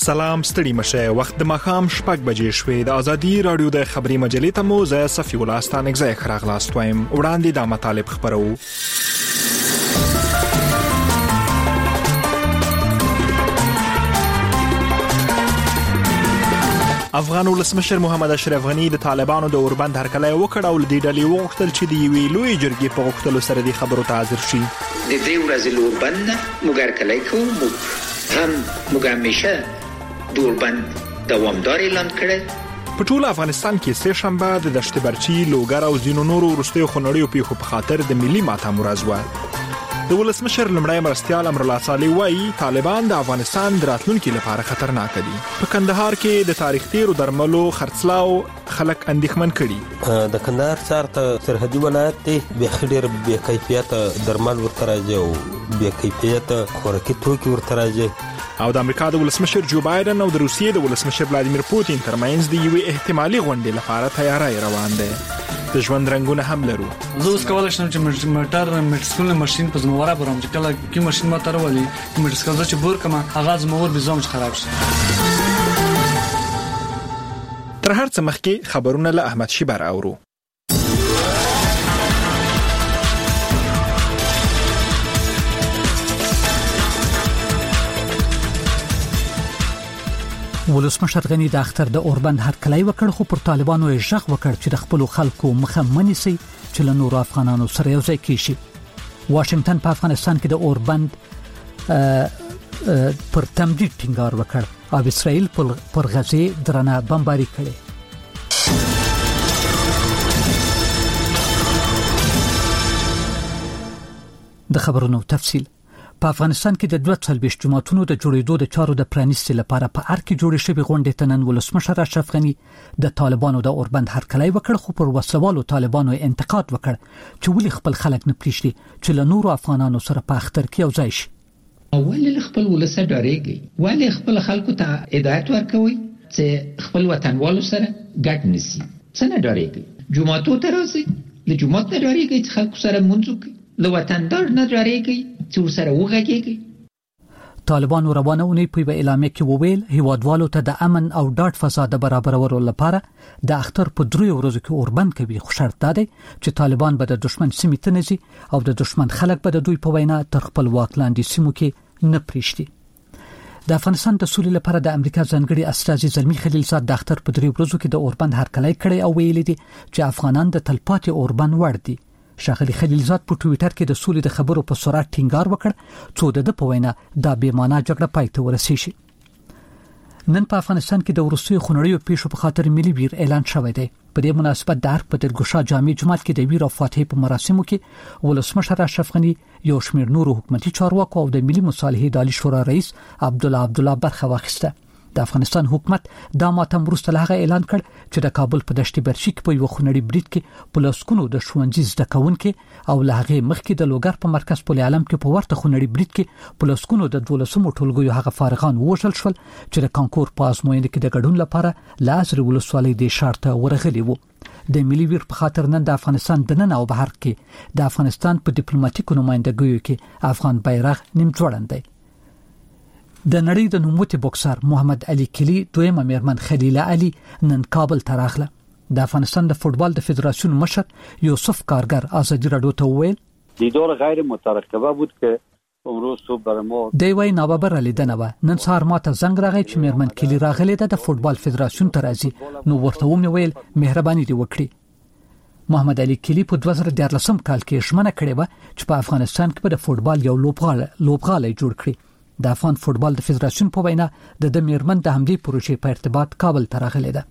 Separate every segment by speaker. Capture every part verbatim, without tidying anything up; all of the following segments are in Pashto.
Speaker 1: سلام ستړي مشه وخت د مخام شپږ بجې شوې د ازادي رادیو د خبري مجلې ته مو زه صفي الله ستانک زه خراغلاست وایم وړاندې د مطالب خبرو. افغان ولسمشر محمد اشرف غنی د طالبانو د اوربند هرکلی وکړ او د ډلې وغوښتل چې د یوې لوی جرګې په غوښتلو سره د خبرو ته حاضر شي.
Speaker 2: د دې ورځې اوربند موږ هرکلی کوو، هم موږ همیشه د اوربند دوامدار اعلان کړی.
Speaker 1: په ټول افغانستان کې سه شنبه د دشت برچی، لوګر او ځینو نورو وروستیو خونړیو پیښو په خاطر د ملي ماتم ورځ وه. د ولسمشر لمړی مرستیال امرالله صالح وایي طالبان د افغانستان د راتلونکي لپاره خطرناک دي. په کندهار کې د تاریخ تیرو درملو خرڅلاو خلک اندېښمن کړي.
Speaker 3: د کندهار ښار ته سرحدي ولایت دی، بېخي ډېر بې کیفیته درمل ورته راځي او بې کیفیته خوراکي توکي ورته راځي.
Speaker 1: او د امریکا د ولسمشر جو بایدن او د روسیې د ولسمشر ولادیمیر پوتین ترمنځ د یوې احتمالي غونډې لپاره تیاری روان دی. د ژوند رنگونه هم لرو.
Speaker 4: زه اوس کولای شم چې موټر میټسکول ماشين په زمواره برم چې کله کې ماشين ما ترولي میټسکول چې بور کما هغه زموور به زوم خراب شي.
Speaker 1: تر هر څه مخکې خبرونه له احمد شیبر اورو.
Speaker 5: ولسمشر غنی د اختر د اوربند هرکلی وکړ، خو پر طالبانو یې ژغ وکړ چې د خپل خلکو مخه منیسي چې له نورو افغانانو سره یو ځای کیشي. واشنگټن په افغانستان کې د اوربند پر تمدید ټینګار وکړ او اسرائیل پر غزه درنه بمباري کړي. د خبرونو تفصیل. په افغانستان کې د دوه څلويښت جماعتونو د جوړېدو د چارو د پرانیستي لپاره په ار کې جوړې شوې غونډې ته نن ولسمشر اشرف غنی د طالبانو د اوربند هرکلی وکړ، خو پر وسوالو طالبانو انتقاد وکړ چې ولې خپل خلک نه پریږدي چې له نورو افغانانو سره په اختر کې یو ځای شي.
Speaker 2: اول خپل ولسه ډارېږي، ولې خپل خلکو ته هدایت ورکوي چې خپل وطنوالو سره ګډ نشي. څنګه ډارېږي؟ جماعتو ته راځي، له جماعت نه ډارېږي چې خلکو سره مونږ وکړي، له وطندار نه ډارېږي چې سره وغږیږي.
Speaker 5: طالبانو روانه اونۍ په اعلامیه کې وویل هیوادوالو ته د امن او ډاډ فضا د برابرولو لپاره د اختر په دریو ورځو کې اوربند کوي، خو شرط دا دی چې طالبان به د دشمن سیمې ته نه ځي او د دشمن خلک به د دوی په وینا تر خپل واک لاندې سیمو کې نه پریږدي. د افغانستان د سولې لپاره د امریکا ځانګړي استازي زلمی خلیلزاد د اختر په دریو ورځو کې د اوربند هرکلی کړی او ویلي دي چې افغانان د تلپاتې اوربند وړ دي. شاغلی خلیلزاد په ټوئیټر کې د سولې د خبرو په سرعت ټینګار وکړ څو د په وینا دا بې معنا جګړه پای ته ورسیږي. نن په افغانستان کې د وروستیو خونړیو پیښو په خاطر ملي ویر اعلان شوی دی. په دې مناسبت د ارګ په درګوشا جامع جماعت کې د ویر او فاتحې په مراسمو کې ولسمشر اشرف غنی، یو شمېر نورو حکومتي چارواکو او د ملي مصالحې اداري شورا رئیس عبدالله عبدالله برخه واخیسته. د افغانستان حکومت دا ماتم وروسته له هغه اعلان کړ چې د کابل په دشت برچی کې په یو خونړی برید کې په لسګونو د ښوونځي زده کوونکي او له هغه مخکې د لوګر په مرکز پل علم کې په ورته خونړی برید کې په لسګونو د دولسمو ټولګیو هغه فارغان ووژل شول چې د کانکور په ازموینه کې د ګډون لپاره لازر ولسوالۍ د شارته ورغلي وو. د ملي ویر په خاطر نن د افغانستان د نن او بهر کې د افغانستان په ډیپلوماټیکو نمائندګیو کې افغان بیرغ نیم ځوړند دی. د نړۍ د نوموتی بوکسر محمد علي کلی دویمه میرمن خلیله علي نن کابل ته راغله. د افغانستان د فوتبال د فدراسیون مشر یوسف کارگر ازادي رادیو ته وویل
Speaker 6: دیدار غیر مترقبه بود که امروز صبح برای ما
Speaker 5: دی وای ناببره لیدنه و. نن سهار ما ته زنګ راغی چې میرمن کلی راغله د فوتبال فدراسیون ته راځي، نو ورته ومه ویل مهرباني دی وکړي. محمد علي کلی په دوه زره دیارلسم کال کې ژمنه کړې و چې په افغانستان کې به د فوتبال یو لوبغاړی لوبغاړی جوړ کړي. د افغان فوتبال د فدراسیون په وینا د د میرمن د همدې پروژې په ارتباط کابل ته راغلي ده.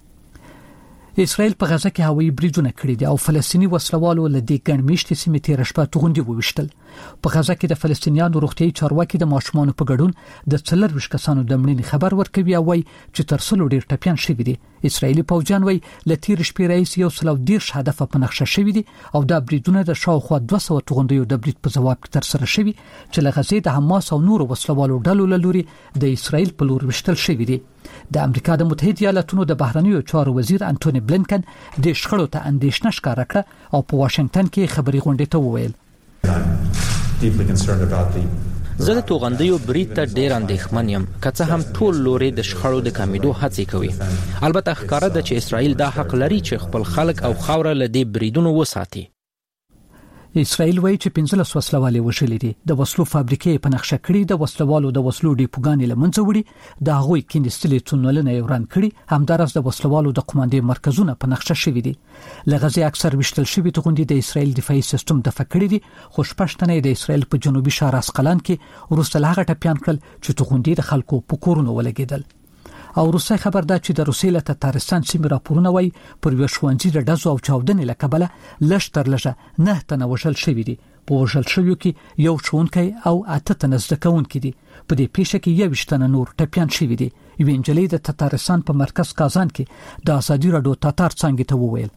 Speaker 5: اسرائیل په غزه کې هوایي بریدونه کړي دي او فلسطینی وسلوالو له دې ګڼمشتي سیمې تیر شپه توغندي وویشتل. په غزه کې د فلسطینیانو روغتيایي چارواکي د ماشومانو په ګډون د څلور ویشت کسانو د مړینې خبر ورکوي او وايي چې تر څلور ډیر ټپيان شوي دي. اسرائیلي پوځیان وايي له تیر شپې راځي یو سلو ډیر هدف په نقشه شوي دي او دا بریدونه د شاوخوا دوه سوه توغندیو د برید په جواب کې تر سره شوي چې له غزې د حماس او نورو وسلوالو ډلو له لوري د اسرائیل په لور وشتل شوي دي. د امریکا د متحده ایالاتونو د بهرنیو چارو وزیر انټونی بلینکن د شخړو ته اندېښنه ښکاره کړه او په واشنگټن کې خبري غونډې ته وویل
Speaker 7: زه د توغندیو برید ته ډیر اندېښمن یم، که څه هم ټول لوري د شخړو د کمیدو هڅې کوي. البته ښکاره ده چې اسرائیل دا حق لري چې خپل خلک او خاوره له دې بریدونو وساتي.
Speaker 5: اسرائیل وایي چې پنځلس وسلوالې وشلې دي، د وسلو فابریکې په نقشه کړي، د وسلوالو د وسلو ډیپوګانې له منځه وړي، د هغوی کینستلې تونلونه یې وران کړي، همدارس د وسلوالو د قوماندې مرکزونه په نقشه شوي دي. له غزې اکثر وشتل شوي توغندي د اسرائیل دفاعي سیستم دفع کړي دي، خو شپږ د اسرائیل په جنوبي ښار اسقلان کې وروسته له هغه ټپیان کړل چې توغندي د خلکو په کورونو ولګېدل. او روسي خبر ده چې د روسي له تتارستان سیمې راپورونه وایي پر یو ښوونځي د ډزو او چاودنې له کبله لږ تر لږه نه تنه وژل شوي دي. په وژل شویو کې یو ښوونکی او اته تنه زده کوونکي دي. په دې پیښه کې یوویشت تنه نور ټپیان شوي دي. یوې نجلۍ د تتارستان په مرکز کازان کې د ازادي راډیو تاتار څانګې ته وویل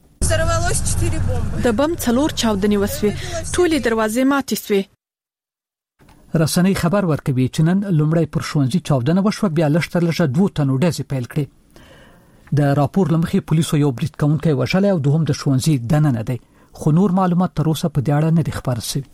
Speaker 8: د بم څلور چاودنې وسوي، ټولې دروازې ماتې سوې.
Speaker 5: رسنۍ خبر ورکوي چې نن لومړی پر ښوونځي چاودنه وشوه، بیا لږ تر لږه دوه تنو ډزې پیل کړې. د راپور لمخې پولیسو یو برید کوونکی وژلی او دوهم د ښوونځي دننه دی، خو نور معلومات تر اوسه په دې اړه نه دي خبر شوي.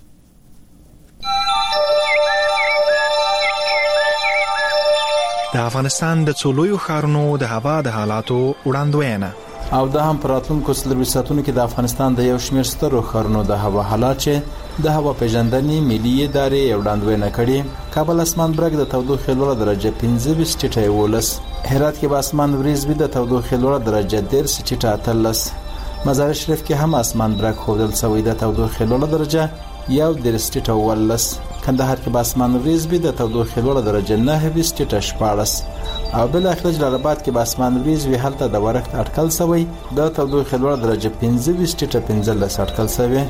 Speaker 1: د افغانستان د څو لویو ښارونو د هوا د حالاتو وړاندوینه
Speaker 9: او د هم پر راتلونکو څلورویشت ساعتونو کې د افغانستان د یو شمېر سترو ښارونو د هوا حالات چې د هوا پیژندنې ملي ادارې وړاندوینه کړي. کابل اسمان برګ د تودوخې لوړه درجه پنځه ویشت ټیټه یولس، هرات کې به اسمان وریځ وي د تودوخې لوړه درجه دېرش ټیټه اتلس، مزار شریف کې هم اسمان برګ ښودل شوی د تودوخې لوړه درجه یو دېرش ټیټه اوولس، کندهار کې به اسمان وریځ وي د تودوخې لوړه درجه نهه ویشت ټیټه شپاړس، او بل اخر جلال آباد کې به اسمان وریځ وي هلته د ورښت اټکل شوی د تودوخې لوړه درجه پنځه ویشت ټیټه پنځلس اټکل شوی.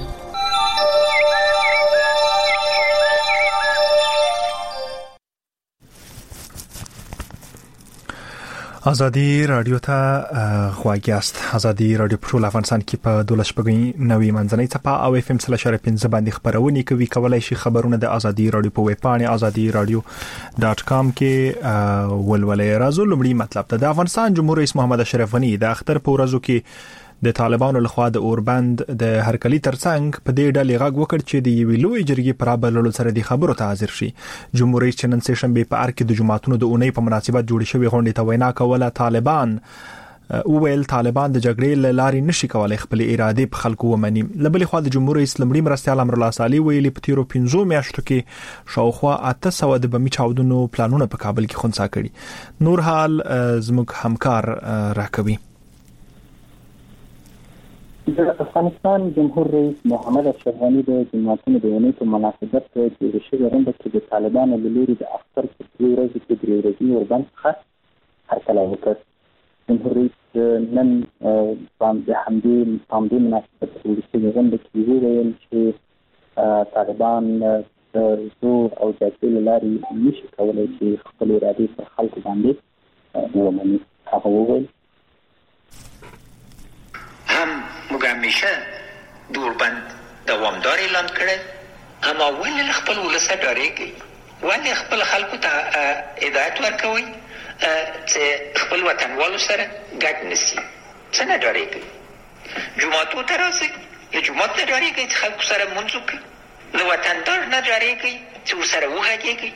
Speaker 1: ازادي رادیو ته غواړی است. ازادي رادیو په ټول افغانستان کې په دولس شپږی نوي منځنۍ څپه او اف ام سلاشر پنځه باندې خبرونه کوي. کولای شي خبرونه د ازادي رادیو په ویب پاڼه ازادي رادیو ډاټ کام کې ولولې. راځو لومړی مطلب ته. د افغانستان جمهور رئیس محمد اشرف غنی د اختر په ورځو کې د طالبانو لخوا د اوربند د هرکلی ترڅنګ په دې ډلې غږ وکړ چې د یوې لوی جرګې پر بللو سره د خبرو ته حاضر شي. جمهور رئیس نن سه شنبه په ارګ کې د جماعتونو د اونۍ په مناسبت جوړ شوی غونډې ته وینا کوله. طالبان اوویل طالبان د جګړې لارې نشي کولای خپل اراده په خلکو ومني. لبلې خو د جمهور رئیس لمړي مرستيال امر الله صالح ویلي په تیرو پنځو میاشتو کې شاوخوا اته سوه د بمی چاودنو پلانونه په کابل کې خنثی کړي. نور حال زموږ همکار راکوي.
Speaker 10: د افغانستان جمهور رئیس محمد اشرف غنی د جماعتونو د اونۍ په مناسبت جوړ شوې غونډه کې د طالبانو له لوري د اختر په درې ورځې کې درې ورځې اوربند څخه هرکلی وکړ. جمهور رئیس نن باندې همدې همدې مناسبت جوړ شوې غونډه کې وویل چې طالبان د زور او جګړې له لارې نشي کولی چې خپل ارادې پر خلکو باندې ومني. هغه وویل
Speaker 2: هم موږ همیشه د اوربند دوامدار اعلان کړی، اما ولې خپل ولس ډارېږي؟ ولې خپل خلکو ته هدایت ورکوي چې خپل وطنوالو سره ګډ نشي؟ څه نه ډارېږي؟ جوماتو ته راځئ، له جومات نه ډارېږئ چې خلکو سره لمونځ وکړئ، له وطندار نه ډارېږئ چې ورسره وغږېږئ.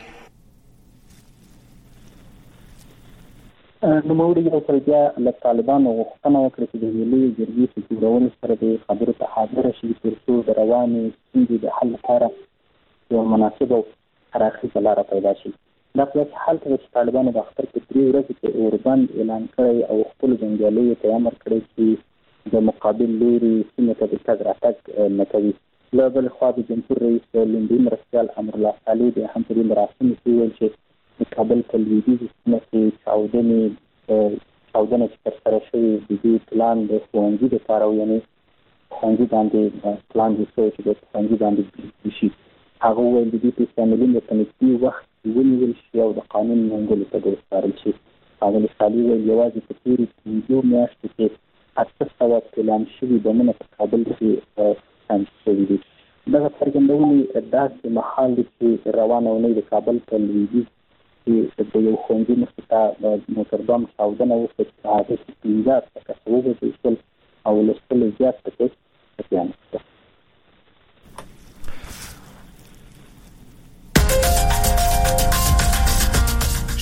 Speaker 10: نوموړي یو ځل بیا له طالبانو غوښتنه وکړه چې د ملي جرګې په جوړولو سره د خبرو ته حاضره شي تر څو د روانې ستونزې د حل لپاره یو مناسبه او هراړخیزه لاره پیدا شي. دا په داسې حال کې چې طالبانو د اختر په درې ورځو کې اوربند اعلان کړی او خپلو جنګیالیو ته امر کړی چې د مقابل لوري سیمې ته د تګ راتګ نه کوي. له بلې خوا د جمهور رئیس لومړي مرستیال امر الله صالح د هم په دې مراسمو کې وویل چې د کابل په لویدیځو سیمه کې چاودنې چاودنه چې ترسره شوې د دې پلان د ښوونځي دپاره یعنې ښوونځي باندې پلان جوړ شوی چې د ښوونځي باندې شي. هغه وویل د دې پیسې عاملین په نږدې وخت ونیول شي او د قانون منګولو ته وسپارل شي. ښاغلي صالح وویل یوازې په تېرو پنځو میاشتو کې اته سوه پلان شوي بمونه په کابل کې سنج شوي دي. دغه څرګندونې داسې مهال دی چې روانه اونۍ د کابل په لویدیځ چې د یو ښوونځي مخې ته موټر بم چاودنه وشوه چې په هغې کې پنځه اته کسه ووژل شول او له سلو زیات پکې ټپیان شول.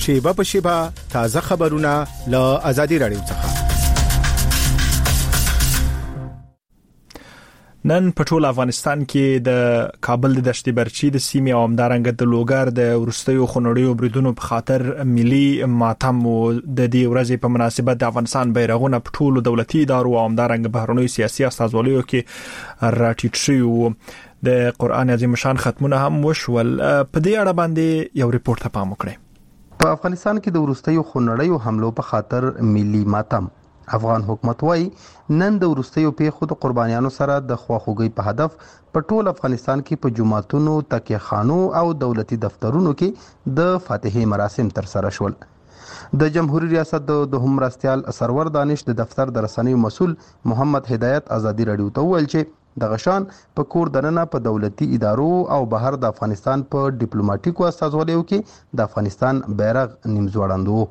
Speaker 11: شیبه په شیبه تازه خبرونه له آزادي رادیو څخه.
Speaker 1: نن په ټول افغانستان کې د کابل د دشت برچی د سیمې او همدارنګه د لوګر د ورستیو خنړیو بریدونو په خاطر ملي ماتم د دې ورځې په مناسبت د افغانستان بیرغونه په ټولو دولتي ادارو او همدارنګه بهرنیو سیاسي استازولیو کې راټیټ شوی. د قرآن عظیم شان ختمونه هم وشول. په دې اړه باندې یو ریپورت ته پام وکړئ.
Speaker 12: په افغانستان کې د ورستیو خنړیو حملو په خاطر ملي ماتم. افغان حکومت وايي نن د ورستیو پیښو د قربانیانو سره د خواخوږي په هدف په ټول افغانستان کې په جماعتونو، تکیه خانو او دولتي دفترونو کې د فاتحې مراسم تر سره شول. د جمهوریت ریاست د دوهم مرستیال سرور دانش د دفتر د رسنیو مسؤل محمد هدایت آزادي رادیو ته وویل چې د غشان په کور دننه په دولتي ادارو او بهر د افغانستان په ډیپلوماټیکو استازولیو کې د افغانستان بیرغ نیم ځوړندو.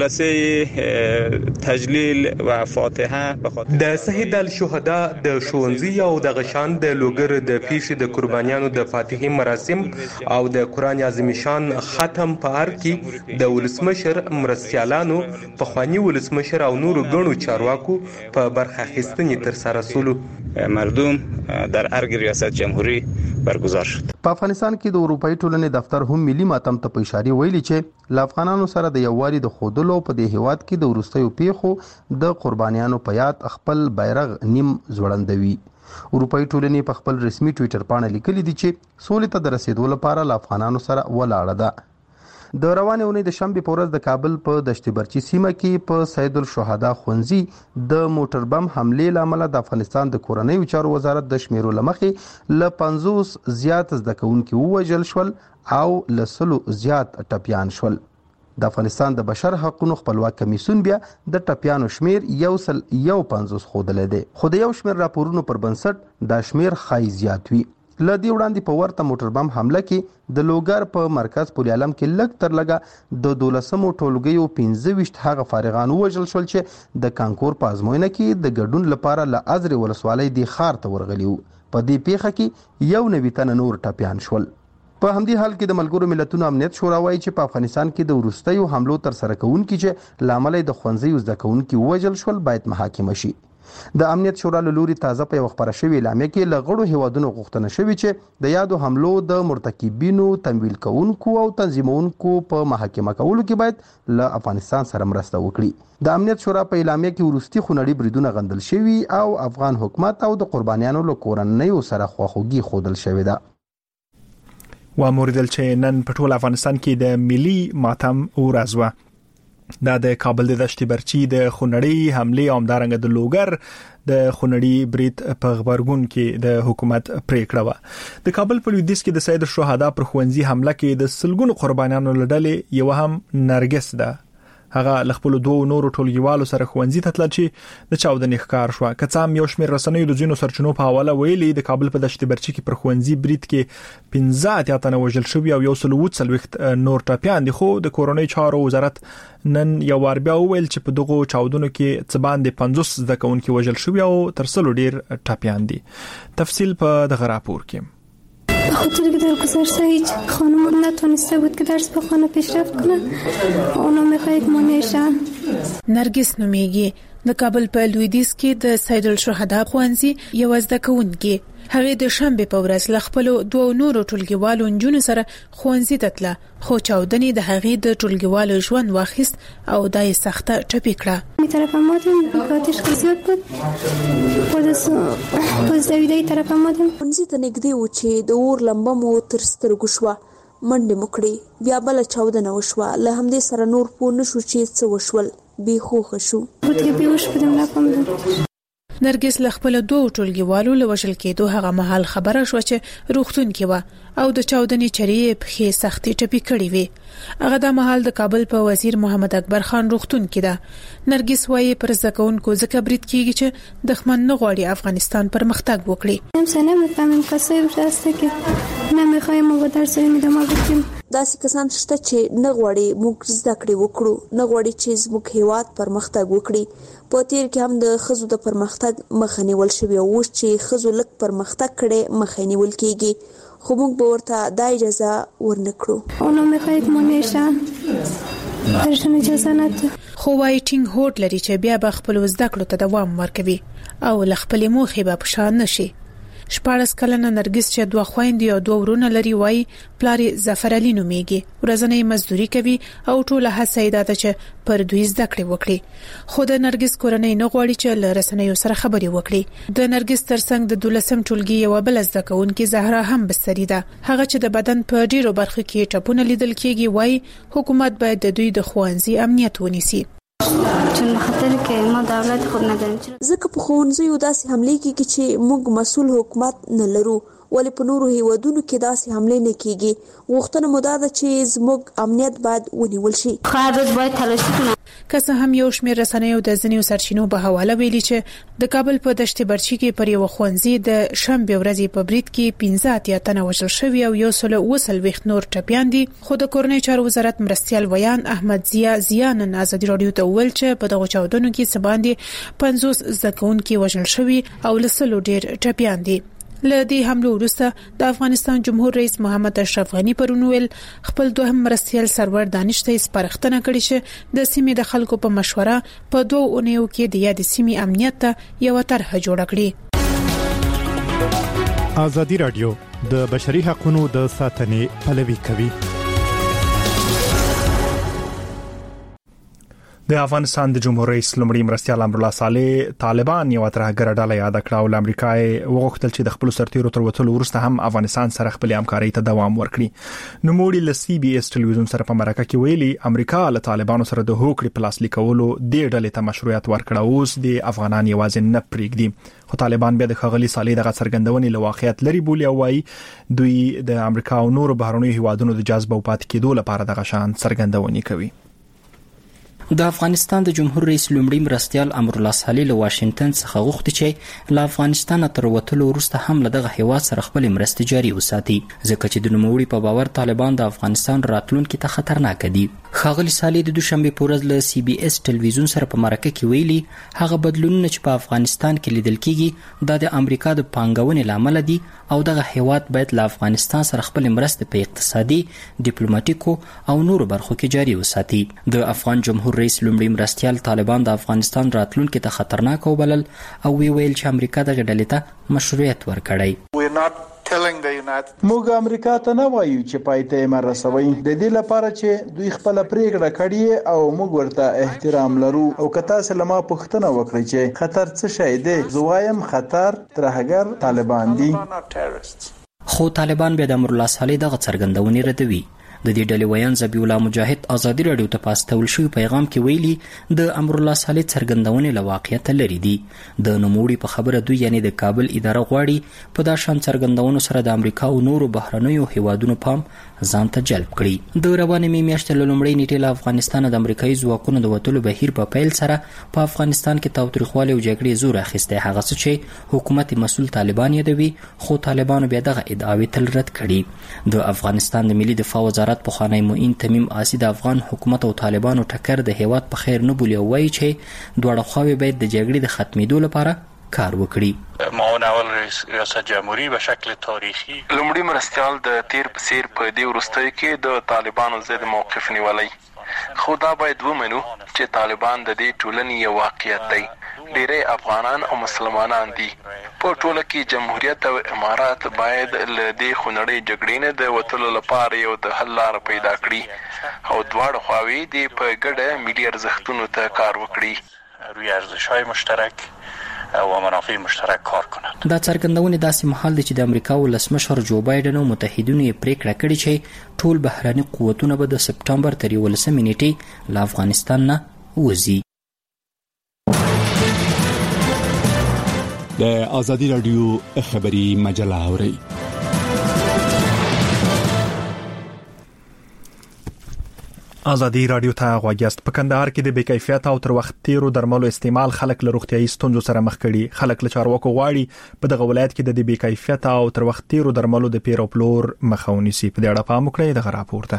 Speaker 13: جلسه تجلیل و فاتحه
Speaker 14: د شهید الشهدا د شونزي او د غشان د لوګر د پیښې د قربانیانو د فاتحې مراسم او د قرآن عظیم شان ختم په هر کې د ولسمشر مرستیالانو په خواني ولسمشر او نورو غنو چارواکو په برخه اخیستنې تر سره سولو
Speaker 13: مردم در ارګ ریاست جمهوریت برگزار شد.
Speaker 12: په افغانستان کې د اروپאי ټولنې دفتر هم ملي ماتم ته په اشاره ویلي چې ل افغانانو سره د یووالي د خودلو په دې هیواد کې د ورستیو پیښو د قربانیانو په یاد خپل بیرغ نیم ځوړندوي. اروپאי ټولنې په خپل رسمي ټوئیټر باندې لیکلي دي چې سولې ته د رسیدو لپاره ل افغانانو سره ولاړه ده. د روانې اونۍ د شنبه په ورځ د کابل په دشت برچی سیمه کې په سید الشهدا خونزي د موټر بم حمله لامل د افغانستان د کورنیو چارو وزارت د شمیرو لمخې ل پنځوس زیات زده کوونکي ووژل شول او ل سلو زیات ټپیان شول. د افغانستان د بشر حقوقو خپلواک کمیسیون بیا د ټپیانو شمیر یو سل یو پنځوس خوده دی، خو د یو شمیر راپورونو پر بنسټ دا شمیر خای زیات وي. لدی وړاندې په ورته موټر بم حمله کې د لوګر په مرکز پول عالم کې لګ تر لګه د دولسمو ټولګیو پنځه ویشت هغه فارغان وژل شول چې د کانکور په ازموینه کې د ګډون لپاره ل ازرې ولسوالۍ د خار ته ورغلیو. په دې پیښه کې یو نوي تن نور ټپیان شول. په همدې حال کې د ملګرو ملتونو امنیت شورا وایي چې په افغانستان کې د ورستیو حملو تر سره کوونکي چې لامل د خوندزي زده کوونکي وژل شول باید محاکمه شي. د امنیت شورا له لوري تازه په یو خبره شوی اعلامیه کې له غړو هیوادونو غوښتنه شوې چې د یادو حملو د مرتکبینو تمویل کوونکو او تنظیمونکو په محاکمه کولو کې باید له افغانستان سره مرسته وکړي. د امنیت شورا په اعلامیه کې ورستي خونړي بریدونه غندل شوي او افغان حکومت او د قربانیانو له کورنیو سره خواخوږي ښودل شوې ده.
Speaker 1: و موریدل چې نن په ټول افغانستان کې د ملي ماتم ورځ وه. دا د کابل د دشت برچی د خنړی حمله او همدارنګه د لوګر د خنړی برید په خبرګون کې د حکومت پریکړه و. د کابل په لویدیځ کې د سید الشهدا پر خوندزي حمله کې د سلګونو قربانیانو لړلې یو هم نرګس ده. هغه لخپل دوه نورو ټولګیوالو سره خوندزي ته تلل چې د چاودنې ښکار شو. کڅام یو شمېر رسنیو د ځینو سرچینو په حواله ویلي د کابل په دشت برچی کې پر خوندزي برید کې پنځه اتیا تنه وژل شوي او یو سل اووه څلوېښت نور ټپیان دي. خو د کورنۍ چارو وزارت نن یو وار بیا وویل چې په دغو چاودنو کې څه باندې پنځوس زده کوونکي وژل شوي او تر سلو ډیر ټپیان دي. تفصیل په دغه راپور کې.
Speaker 15: خاطر که در گذشته هیچ خانم نتونسته بود که درس بخونه پیشرفت کنه، اونا میخواه یک مانیشن.
Speaker 8: نرگس نومیگی د کابل په لویدیځ کې د سید الشهدا خوانزي یو زده کوونکي هغه د شنبه په ورځ ل خپل دوه نورو ټولګیوالو نجونو سره خوانزي تتله، خو چاودنې د هغه د ټولګیوالو ژوند واخیست او دای سخته ټپي کړه.
Speaker 15: می طرف آمدیم آتش زیاد بود، خود از دویدای طرف آمدیم.
Speaker 16: خوانزي ته نږدې و چې د اور لمبه مو تر سترګو شوه، منډې مو کړې، بیا بله چاودنه وشوه. له همدې سره نور پوه نه شو چې څه وشول، بې خوښه شو.
Speaker 15: بیهوش بودم، نفهمیدم.
Speaker 8: نرګس له خپل دوه ټولګیوالو له وژل کېدو هغه مهال خبره شو چې روغتون کې و او د چاودنې چریې په سختي ټپي کړې وي. هغه د مهال د کابل په وزیر محمد اکبر خان روغتون کې ده. نرګس وايي پر ځکهونکو ځکه برید کیږي چې دښمن نه غواړي افغانستان پرمختګ وکړي.
Speaker 15: هم څه نه مفهمم کسای ورسته کې نه مخایم و درس یې مدام وکړم.
Speaker 16: داسې کسان شته چې نه غواړي موږ زده کړې وکړو، نه غواړي چې زموږ هیواد پرمختګ وکړي. په تیر کې هم د ښځو د پرمختګ مخه نیول شوې او اوس چې ښځو لږ پرمختګ کړي مخه نیول کېږي، خو موږ به ورته دا اجازه ورنکړو.
Speaker 15: اونا میخواه یک مانیشن درشن اجازه نده.
Speaker 8: خو وايي ټینګ هوډ لري چې بیا به خپل زده کړو ته دوام ورکوي او ل خپل موخې به پشان نشي. شپږ کلنه نرګس چې دوه خويندې او دوه ورونه لري وای پلار ظفر علي نوميږي ورځنی مزدوري کوي او ټول هڅه یې ده چې پر دوی زده کړې وکړي. خو د نرګس کورنۍ نه غواړي چې له رسنیو سره خبري وکړي. د نرګس ترڅنګ د دولسم ټولګي یو بل زده کوونکې زهرا هم بستري ده. هغه چې د بدن په ډیرو برخو کې ټپونه لیدل کېږي وای حکومت باید د دوی د خوانزي امنیت ونیسي.
Speaker 15: چون خاطر که ما دولت خود نداریم
Speaker 16: ځکه په ښوونځیو داسې حملې کېږي چې موږ مسؤل حکومت نه لرو ولې په نورو هیوادونو کې داسې حملې نه کېږي. غوښتنه مو دا ده چې زموږ امنیت باید ونیول شي.
Speaker 15: خبرت باید تلاش کنه.
Speaker 8: که څه هم یو شمېر رسنیو د ځینو سرچینو په حواله ویلي چې د کابل په دشت برچی کې پر یو ښوونځي د شنبه ورځې په برید کې پنځه اتیا تنه وژل شوي او یو سل وسل وخت نور ټپيان دي. خو د کورنۍ چارو وزارت مرستيال ویان احمد ضیا زیان آزادي رادیو ته ویل چې په دغه چاودنو کې سباندې پنځوس زکونکي وژل شوي او لسلو ډیر ټپيان دي. لدی حمله وروسته د افغانستان جمهور رئیس محمد اشرف غنی پرونویل خپل دوهم مرستيال سرور دانش ته سپارښتنه کړې چې د سیمې د خلکو په مشوره په دوه اونیو کې د یاد سیمې امنیت ته یو طرح جوړ کړي.
Speaker 11: ازادي رادیو د بشري حقوقو د ساتنې پلوي کوي.
Speaker 1: د افغانستان د جمهور رئیس لومړي مرستيال امرالله صالح طالبان یو ترهګر ډله یاد کړه او امریکا وغوښتل چې د خپل سرتیرو تر وټولو وروسته هم افغانستان سره خپل همکاري ته دوام ورکړي. نو موړي ل سی بي اس ټلویزیون سره په مرکه کې ویلي امریکا له طالبانو سره د هوکړې پلاس لیکولو د ډلې ته مشروعیت ورکړه اوس د افغانان یوازې نه پریږدي. خو طالبان بیا د خغلی صالح دغه څرګندونې له واقعیت لري بولی او وايي دوی د امریکا او نورو بهرنیو هیوادونو د جذب او پات کېدو لپاره دغه شان څرګندونې کوي.
Speaker 17: د افغانستان د جمهور رئیس لومړي مرستيال امرالله صالح له واشنگټن څخه غوښتي چې له افغانستان تر وټولو وروسته هم له دغه هیواد سره خپل مرستې جاري وساتي ځکه چې د نوموړي په باور طالبان د افغانستان راتلونکي ته خطرناک دي. ښاغلي صالح د دوشنبه په ورځ له سی بي اس ټلویزیون سره په مرکه کې ویلي هغه بدلونونه چې په افغانستان کې لیدل کیږي دا د امریکا د پانګونې لامل دي او دغه هیواد باید له افغانستان سره خپل مرستې په اقتصادي، ډیپلوماټیکو او نورو برخو کې جاري وساتي. د افغان جمهور رئیس لومړي مرستيال طالبان د افغانستان راتلونکي ته خطرناک وبلل او وی ویل چې امریکا دغه ډلې ته مشروعیت ورکړی.
Speaker 9: موږ امریکا ته نه وایو چې پایته یې مرسوي د دې لپاره چې دوی خپل پریکړه کړې او موږ ورته احترام لرو او کته سلمہ پښتنه وکړي چې خطر څه شي دی. زوایم خطر ترهګر طالبان دي.
Speaker 17: خو طالبان به د امرالله صالح دغه څرګندونې ردوي. د دې ډلې ویان ذبیح الله مجاهد ازادي رادیو ته پاستول شوی پیغام کې ویلي د امرالله صالح څرګندونې له واقعیت لري دي. د نوموړي په خبره دوی یعنی د کابل اداره غواړي په دا شان څرګندونو سره د امریکا او نورو بهرنیو هیوادونو پام ځان ته جلب کړي. د روانې می میاشتې له لومړۍ نیټې له افغانستان د امریکایي ځواکونو د وټولو بهیر په پیل سره په افغانستان کې تاوتریخوالی او جګړې زور اخیسته. هغه څه چې حکومت مسؤل طالبان یادوي خو طالبانو بیا دغه ادعاوې تل رد کړي. د افغانستان د ملي دفاع وزارت پخوانی معین تمیم آسی د افغان حکومت او طالبانو ټکر د هیواد په خیر نه بولی او وایي چې دواړه خواوې باید د جګړې د ختمېدو لپاره کار وکړي.
Speaker 18: معاون اول رئیس ریاست جمهوریت به شکل تاریخي
Speaker 19: لومړي مرستيال د تیر په څیر په دې وروستیو کې د طالبانو ضد موقف نیولی. خو دا باید ومنو چې طالبان د دې ټولنې یو واقعیت دی. ډیری افغانان او مسلمانان دي. په ټوله کې جمهوریت او امارات باید له دې خونړۍ جګړې نه د وټولو لپاره یو د حل لار پیدا کړي او دواړه خواوې دې په ګډه ملي ارزښتونو ته کار وکړي.
Speaker 18: روی ارزش‌های مشترک او منافع مشترک کار کنند.
Speaker 17: دا څرګندونې داسې مهال دي چې د امریکا ولسمشر جو بایدن او متحدینو یې پریکړه کړې چې ټول بهراني قوتونه به د سپټمبر تر یولسمې نیټې له افغانستان نه وځي.
Speaker 20: د ازادي رادیو خبري مجله اوري.
Speaker 1: ازادي رادیو ته غوږیاست. په کندهار کې د بې کیفیت او تر وخت تیرو درملو استعمال خلک له روغتیايي ستونزو سره مخ کړي. خلک له چارواکو غواړي په دغه ولایت کې د بې کیفیت او تر وخت تیرو درملو د پیر او پلور مخه ونیسي. په دې اړه پام وکړئ دغه راپور ته.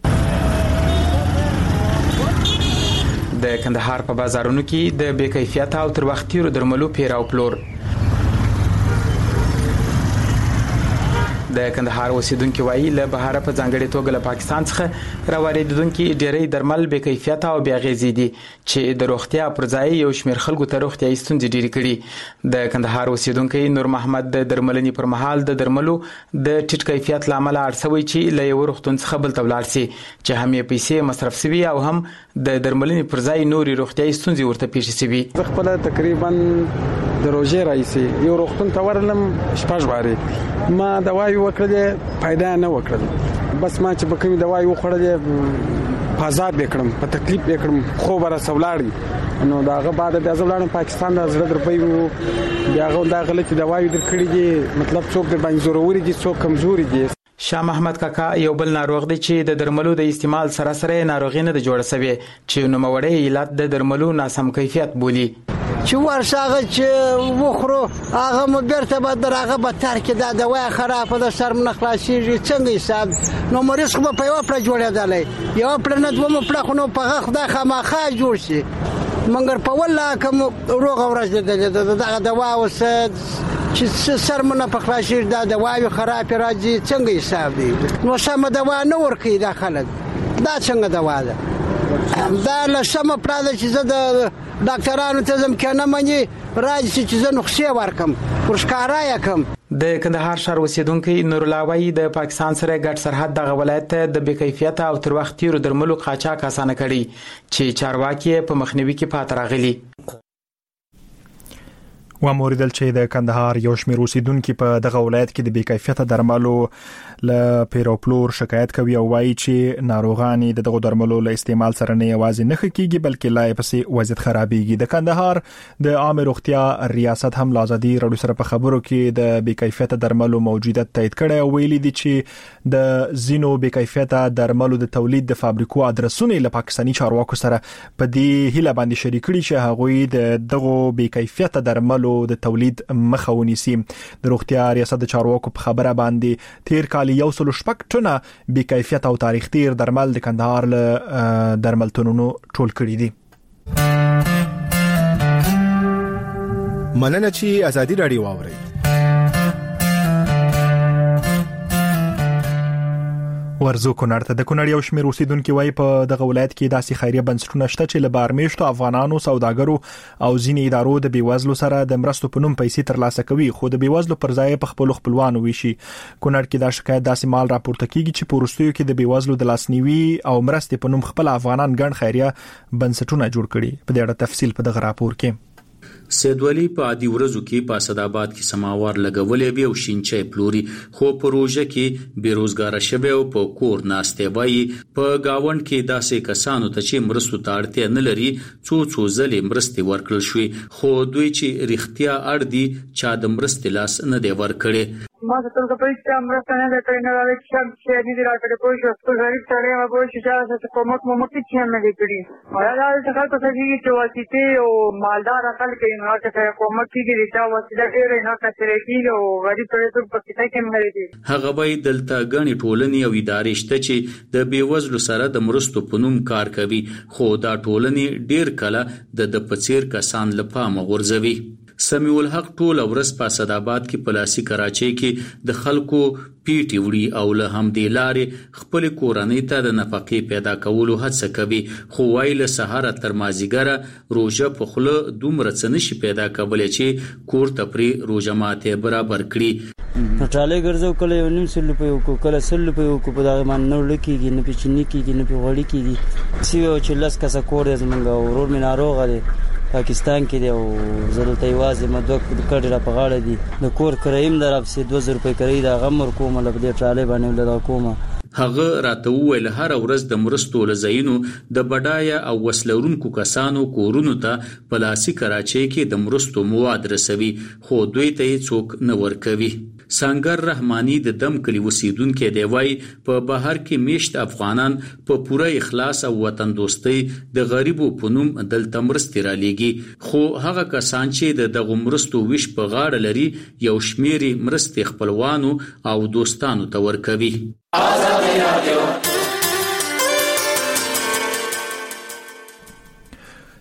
Speaker 21: د کندهار په بازارونو کې د بې کیفیت او تر وخت تیرو درملو پیر او پلور د کندهار اوسیدونکو وایي له بهر په ځانګړي توګه له پاکستان څخه راوړېدونکو ډېری درمل بې کیفیت او بې اغېزې دي چې د روغتیا پر ځای یو شمېر خلکو ته روغتیايي ستونزې ډېرې کړي. د کندهار اوسیدونکو نور محمد د درملنې پر مهال د درملو د ټیټ کیفیت لامل اړسوي چې له یو روغتون څخه بل ته ولاړ شي چې هم یې پیسې مصرف شوي او هم د درملنې پر ځای نورې روغتیايي ستونزې ورته پیښې شوي.
Speaker 3: خپل تقریبا د روزي راځي یو روغتون ته ورلم شپږ واره ما دوايي وکړلې پیدا نه وکړل بس ما چې بکوي دوايي وخوړلې فازات وکړم په تکلیف وکړم خو بر سولاړي نو داغه بعد بیا ځوړم پاکستان د زړه درپې بیا غو دا غلطي دوايي درکړي دي مطلب څوک د باندې ضروري دي څوک کمزوري دي.
Speaker 21: شاه محمد کاکا یو بل ناروغ دی چې د درملو د استعمال سره سره ناروغي نه د جوړه سوي چې نو موړې علت د درملو ناسم کیفیت بولی.
Speaker 22: چې ورشاغه چې وخورو هغه مبرته به درغه به تر کې دا دوا خراب ده شرم نه خلاصيږي څنګه حساب نو مریض خو په یو پړ جوړېدلې یو پړ نه دوه پړ خو نو په خدای خامخا جوړ شي مګر په ولا کوم روغ ورځ ده دغه دوا وسد چې شرم نه په خلاصيږي دا دوا خراب راځي څنګه حساب دی نو سم دوا نه ورکي دا خلک دا څنګه دوا ده دا له سم پړ ده چې زه ډاکټرانو ته زم کنه مني راځي چې زه نقشه ورکم ورشکارا یکم.
Speaker 21: د کندهار ښار اوسیدونکو نور الله وایي د پاکستان سره ګډ سرحد دغه ولایت د بې کیفیت او تر وخت تیرو درملو قاچاق اسانه کړي چې چارواکي په مخنیوي کې پات راغلي.
Speaker 1: و موریدل چې د کندهار یو شمېر اوسیدونکو په دغه ولایت کې د بې کیفیت درملو ل پیروپلور شکایت کوي او وایي چې ناروغان د دغه درملو له استعمال سره نه یوازې نه خکېږي بلکې لا پسې وضعیت خرابېږي. د کندهار د عامه روغتیا ریاست هم لازادي رادیو سره په خبرو کې د بې کیفیت درملو موجودیت تایید کړي او ویلي دي چې د زینو بې کیفیت درملو د تولید د فابریکو ادرسونه له پاکستاني چارواکو سره په دې هیله باندې شریک کړي چې هغوی د دغه بې کیفیت درملو د تولید مخه ونیسي. د روغتیا ریاست د چارواکو په خبره باندې تیر کال یو سل شپږ ټنه بې کیفیت او تاریخ تیر درمل د کندهار له درملتونونو ټول کړي دي.
Speaker 23: مننه چې ازادي رادیو واوري. ورزو کونړ ته د کونړ یو شمېر اوسیدونکو وایي په دغه ولایت کې داسې خیریه بنسټونه شته چې له بارمیشتو افغانانو سوداګرو او ځینې ادارو د بیوزلو سره د مرستو په نوم پیسې ترلاسه کوي خو د بیوزلو پر ځای په خپل خپلوانو ویشي. کونړ کې دا شکایت داسې مال راپورته کیږي چې په وروستیو کې د بیوزلو د لاسنیوي او مرستې په نوم خپل افغانان ګڼ خیریه بنسټونه جوړ کړي. په دې اړه تفصیل په دغه راپور کې
Speaker 24: سید ولی په عادي ورځو کې په اسداباد کې سماوار لګولې به او شینچای پلوري خو پروژه کې بیروزګار شوه او په کور ناشته وای په گاوند کې داسې کسانو ته چې مرستو ته اړتیا نه لري څو څو ځلې مرستې ورکړل شوې خو دوی چې رښتیا اړ دي چا د مرستې لاس نه دی ورکړي.
Speaker 25: ما ته څنګه په هیڅ امر نه ده کړی نه راځي چې دې راکړې پوه شو خپل غریب سره ما پوه شو چې تاسو کومک مو مکه چې نه کړی ما دا څه تاسو چې چې واسطه او مالدار خلک یې نه چې کومک کیږي چې واسطه ډېر نه کثرې کیږي او غریب سره څه پکې ځای کې نه لري.
Speaker 24: هغه به دلته غني ټولنې او ادارې شته چې د بیوزلو سره د مرستو په نوم کار کوي خو دا ټولنې ډېر کله د د پڅیر کسان لپاره غورځوي. سمیع الحق ټول ورځ په اسداباد کې پلاسي کراچۍ کې د خلکو پیټي وړي او له هم دی لارې خپل کورنۍ ته د نفقې پیدا کولو هڅه کوي خو وایله سهار تر مازیګره روزه په خله دومره څه نشي پیدا کولای چې کور ته پرې روزه ماته برابر کړي.
Speaker 26: ټاله ګرځو کله یو نیم سل په یو کله سل په یو په دغه مان نو لکېږي نه پچنی کېږي نه په وړي کېږي سی او چې لاس کسه کور زمونږ ورور مې ناروغ دی پاکستان کې دی او زلته یوازې مدوک کډه را پغاړه دي د کور کرایم در افسي دوه زره روپۍ کوي دا غمر کومه لبدې ټاله باندې ولدا کومه.
Speaker 24: هغه راته وویل هر ورځ د مرستو لزاینو د بډایا او وسلورونکو کسانو کورونو ته پلاسي کراچۍ کې د مرستو مواد رسوي خو دوی ته څوک نه ورکوي. سانګر رحماني د دم کلی وسیدونکو دی وای په بهر کې میشت افغانان په پوره اخلاص او وطن دوستۍ د غریبو په نوم دلته مرستې را لېږي خو هغه کسان چې د دغه مرستو ویش په غاړه لري یو شمیري مرستې خپلوانو او دوستانو ته ورکوي. آزادي رادیو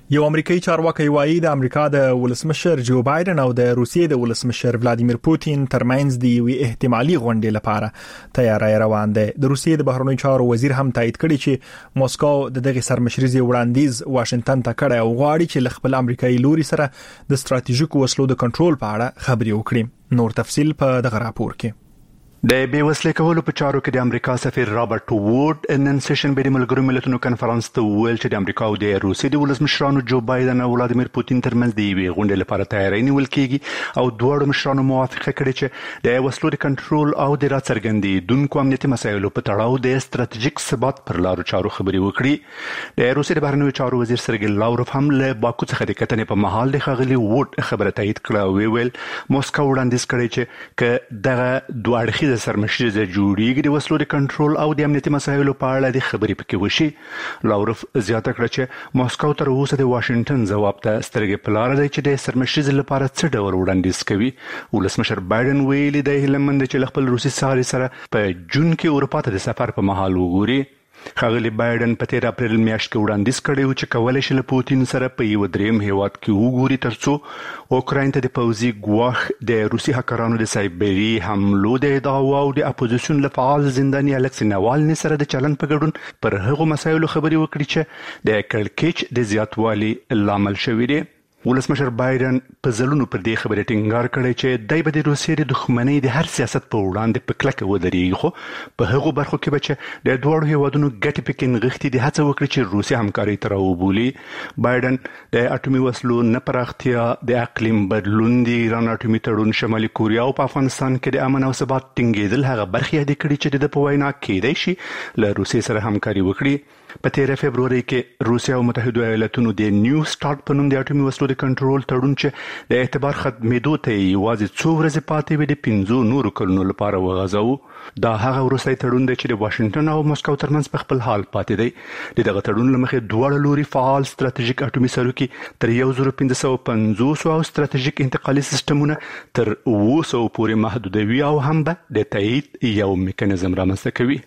Speaker 1: یو امریکایي چارواکي وایي د امریکا د ولسمشر جو بایدن او د روسیې د ولسمشر ولادیمیر پوتین ترمنځ د یو احتمالي غونډې لپاره تیاری روان دی. د روسیې د بهرنیو چارو وزیر هم تایید کړی چې موسکو د دغه سرمشريزي وړاندیز واشنگټن ته کړی او غواړي چې له خپل امریکایي لوري سره د ستراتیژیکو وسلو د کنټرول په اړه خبرې وکړي. نور تفصيل په دغه راپور کې.
Speaker 20: د بیوسلې کولو په چارو کې د امریکا سفیر رابرټ وورد نن سیشن به د ملګرو ملتونو کانفرنس ته ویل چې د امریکا او د روسیې د ولسمشرانو جو بایدن او ولادیمیر پوتین ترمنځ د یوې غونډې لپاره تیاری نیول کیږي او دواړو مشرانو موافقه کړې چې د وسلو د کنټرول او د راڅرګندېدونکو امنیتي مسایلو په تړاو د ستراتیژیک ثبات پر لارو چارو خبرې وکړي. د روسیې د بهرنیو چارو وزیر سرګی لاوروف هم له باکو څخه د کتنې په محل د ښاغلي وورد خبره تایید کړه او ویل موسکو وړاندیز کړی چې ک دغه دوه اړخیزه سرمشري جوړیږي د وسلو د کنټرول او د امنیتي مسایلو په اړه د خبرې پکې وشي. لاوروف زیاته کړه چې موسکو تر اوسه د واشنگټن ځواب ته سترګې په لار دی چې د سرمشريز لپاره څه ډول وړاندیز کوي. ولسمشر بایدن ویلي دی هیلمند چې خپل روسي ساري سره په جون کې اروپا ته د سفر په مهال وګوري. ښاغلي بایدن په تیر اپریل میاشت کې وړاندیز کړی و چې کولای شي له پوتین سره په یو دریم هیواد کې وګوري ترڅو اوکراین ته د پوځي ګواښ د روسي هکرانو د سایبری حملو د ادعاو او د اپوزیشن له فعال زنداني الکسی ناوالني سره د چلن په ګډون پر هغو مسایلو خبرې وکړي چې د کړکېچ د زیاتوالي لامل شوي دي. ولسمشر بایدن په ځلونو پر دې خبرې ټینګار کړی چې دای به د روسیې د دښمنۍ د هر سیاست په وړاندې په کلکه ودرېږي خو په هغو برخو کې به چې د دواړو هیوادونو ګټې پکې نغښتې دي هڅه وکړي چې روسیه همکارۍ ته راوبولي. بایدن د اټومي وسلو نه پراختیا د اقلیم بدلون د ایران اټومي تړون شمالي کوریا او په افغانستان کې د امن او ثبات ټینګېدل هغه برخې یادې کړي چې د په وینا کېدای شي له روسیې سره همکاري وکړي. په تیر فبروري کې روسیا او متحده ایالاتونو د نیو سٹارټ په نوم د اټومي وسلو د کنټرول تړون چې د اعتبار ختمېدو ته یوازې څو ورځې پاتې وې د پنځو نورو کلونو لپاره وغځاوه. دا هغه وروستی تړون دی چې د واشنگټن او مسکو ترمنځ په خپل حال پاتې دی. د دغه تړون له مخې دواړه لوري فعال ستراتیژیک اټومي سروکي تر یو زر پنځه سوه پنځوس او ستراتیژیک انتقالي سیستمونه تر اوه سوه پورې محدودوي او هم به د تایید یو میکانیزم رامنځته کوي.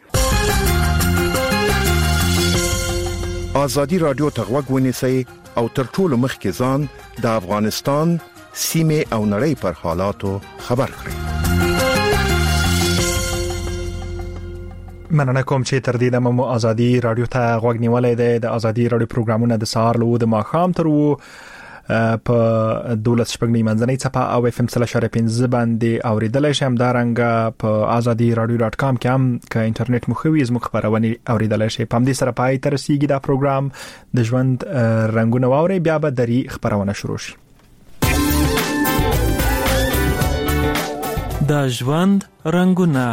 Speaker 2: آزادی رادیو ته غوږ ونیسئ او تر ټولو مخکې ځان د افغانستان سیمې او نړۍ پر حالاتو خبر کړئ.
Speaker 1: مننه کوم چې تر دې دمه مو آزادی رادیو ته غوږ نیولای دی. د آزادی رادیو پروګرامونه د سهار له د ماښام تر وو په دولت شپږنی منځنۍ صفه او اف ام سلاشر پنځه باندې اوریدلای شم. دا رنګ په آزادی رادیو ډاټ کام کې هم ک انټرنیټ مو خوي زموږ خبرونه اوریدلای شي. په دې سره پای تر سیګي دا پروګرام د ژوند رنگونه واوري بیا به دري خبرونه شروع شي.
Speaker 4: د ژوند رنگونه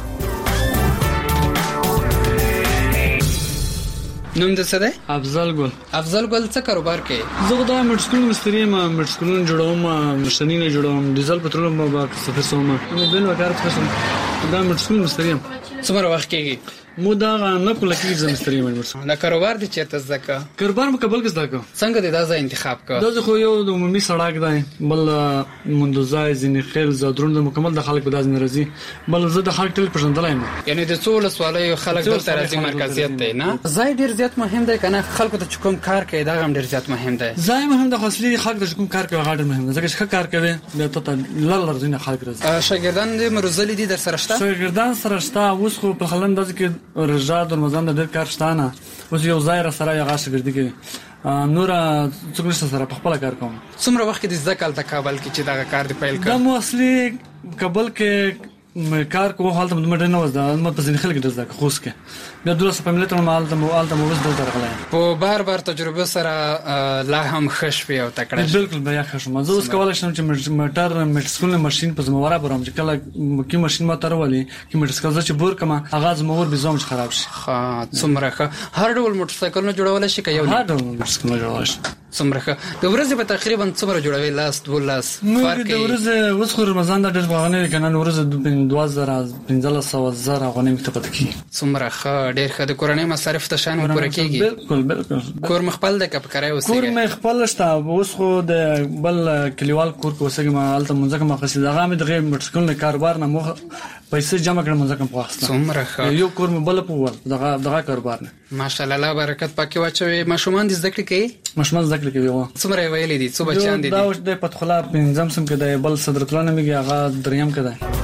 Speaker 5: نوم د څه دی؟
Speaker 6: افضل ګل.
Speaker 5: افضل ګل څه کاروبار کوي؟
Speaker 6: زه دا مرچکون مستری ما مرچکون جوړوم مشتنین جوړوم ډیزل پټرول ما با څه څه ما بل وکړ څه دا مرچکون مستری
Speaker 5: څومره وخت کېږي؟
Speaker 6: مو دا نه کوله کېږي زه مستری مې مرچکون.
Speaker 5: دا کاروبار دي چې تاسو ځکه
Speaker 6: کاروبار مې قبل کې ځکه
Speaker 5: څنګه دې دا ځای انتخاب کړ؟
Speaker 6: دا خو یو د عمومي سړک دی بل مندوزای ځینې خیل زادرون د مکمل د خلک په داز ناراضي بل زه د خلک تل پرځندلای نه
Speaker 5: یعنی د څول سوالای خلک دلته راځي مرکزیت دی نه ځای ډیر زیات مهم دی کنه خلکو ته کوم کار کوي دا هم ډیر زیات مهم دی.
Speaker 6: ځای مهم د خاصلي خلک ته کوم کار کوي غاډر مهم دی ځکه چې کار کوي د ته لړ لرزینه خلک راځي.
Speaker 5: شاګردان دې مرزلي دي در سره شته؟
Speaker 6: شاګردان سره شته اوس خو په خلنداز کې رجاد مزان د ډېر کار شتانه اوس یو ځای را سره یو غاښ ګرځي کې نور څوک نشته سره په خپل کار کوم.
Speaker 5: څومره وخت د ځکه د کابل کې چې دا کار دی پیل کړ؟
Speaker 6: دا مو اصلي کابل کې کار کوم حالت مدمر نه وځه نو په ځین خلک د ځکه خوښ کې بیا دروسه په ملت نو مال ته مو آل ته مو وځ دلته راغلی
Speaker 5: په بار بار تجربه سره لا هم خشوي او تکړه.
Speaker 6: بالکل بیا خشم زه اوس کولای شم چې موټر میټسکول ماشين په زمواره برام چې کله کی ماشين ما ترولي کی میټسکول چې بور کما اغاز مور به زوم خراب شي.
Speaker 5: ها څومره هر ډول موټر سایکل نه جوړول شي که یو
Speaker 6: هر ډول موټر سایکل جوړول شي.
Speaker 5: څومره د ورځې په تقریبا څومره جوړوي لاس دولس
Speaker 6: فرق د ورځې اوس خو رمضان د ډېر باندې کنه ورځې دوه زره پنځه سوه زره غونې متپد کی
Speaker 5: څومره ښه ډېر ښه د کورنۍ مصارف ته شان پوره کیږي.
Speaker 6: بالکل بالکل
Speaker 5: کور مخبل د کپ کرای اوسې
Speaker 6: کور مې خپل شته اوس خو د بل کلیوال کور کو وسګم الته منځه ما خسي دغه مې دغه مرسکل کاروبار نه مخ پیسې جمع کړم ځکه په واسطه
Speaker 5: څومره ښه
Speaker 6: یو کور مې بل په ور دغه دغه کاروبار نه
Speaker 5: ماشاءالله الله برکت پکې واچوي ماشومان دې زده کړې کوي
Speaker 6: ماشومان زده کړې کوي
Speaker 5: څومره ویلې دي څو بچیان دي
Speaker 6: دا اوس د پتخلا پنځم سم کې د بل صدرت الله نمګي هغه دریم کې ده